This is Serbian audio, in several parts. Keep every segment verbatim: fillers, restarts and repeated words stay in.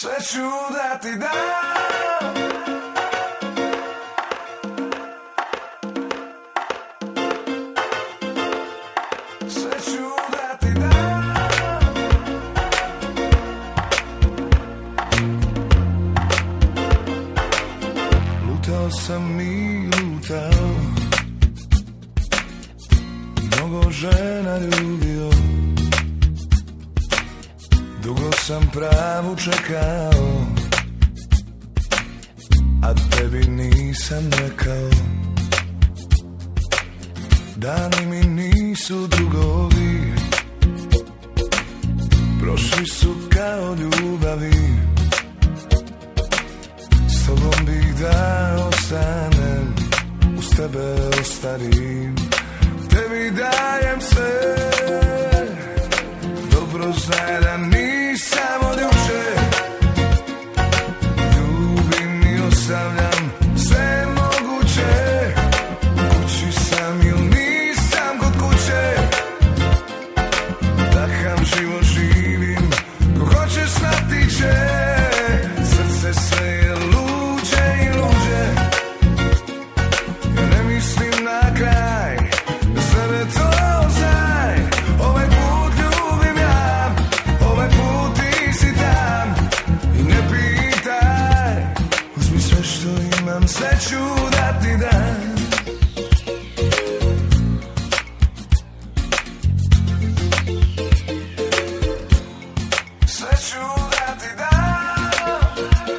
Sve ću da ti dam. Sve ću da ti dam. Lutao sam i lutao, mnogo žena ljubio, dugo sam pravu čekao, a tebi nisam rekao. Dani mi nisu drugovi, prošli su kao ljubavi. S tobom bih da ostanem, uz tebe ostarim. Tebi dajem sve, dobro znaj da nisam od juče. Ljubim i ostavljam sve moguće. Kući sam ili nisam kod kuće. Takav život živim, ko hoće shvatit će. Srce sve je luđe i luđe. Ja ne mislim na kraj, da sebe to znaj. Ovaj put ljubim ja, ovaj put ti si tam. I ne pitaj, uzmi sve što imam, sve ću da ti dam. Sve ću da ti dam.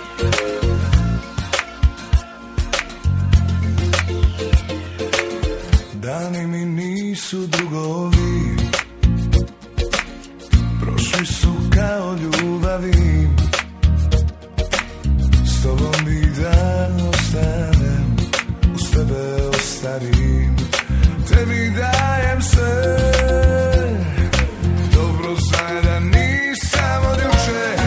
Dani mi nisu drugovi, prošli su kao ljubavi. S tobom bih da ostanem, uz tebe ostarim. Tebi dajem sve, dobro znaj da nisam od juče.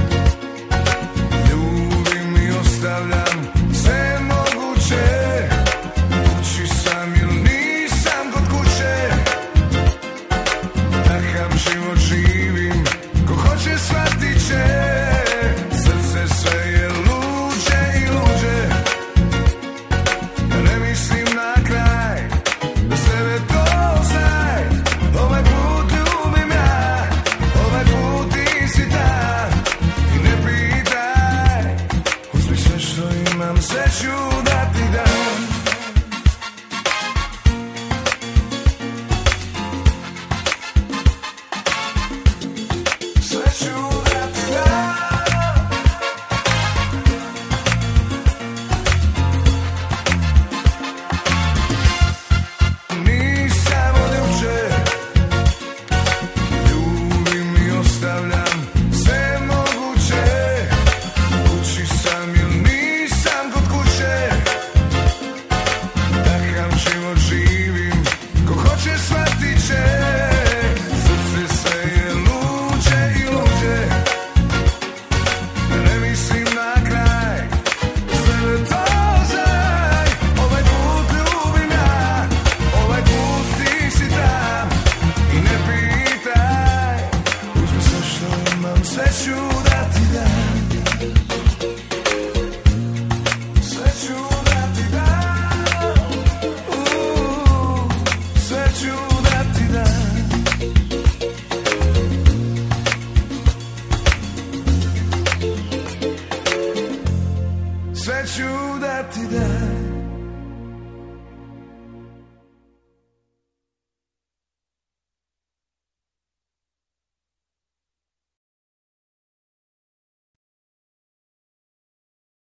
Ljubim i ostavljam sve moguće. Kući sam ili nisam kod kuće. Takav život živim, ko hoće shvatit će. Srce sve je luđe i luđe. Ja ne mislim na kraj, da sebe to znaj. Ovaj put ljubim ja, ovaj put ti si tam. I ne pitaj, uzmi sve što imam, sve ću da ti dam. Sve ću da ti dam. Nisam od juče, ljubim i ostavljam sve moguće. Kući sam ili nisam kod kuće. Takav život živim, ko hoće shvatit će. Srce sve je luđe i luđe. Ja ne mislim na kraj, sebe to znaj. Ovaj put ljubim ja, ovaj put ti si tam. I ne pitaj, uzmi sve što imam, sve ću da ti dam. Sve ću da ti dam. Uuu, sve ću da ti dam. Sve ću da ti dam.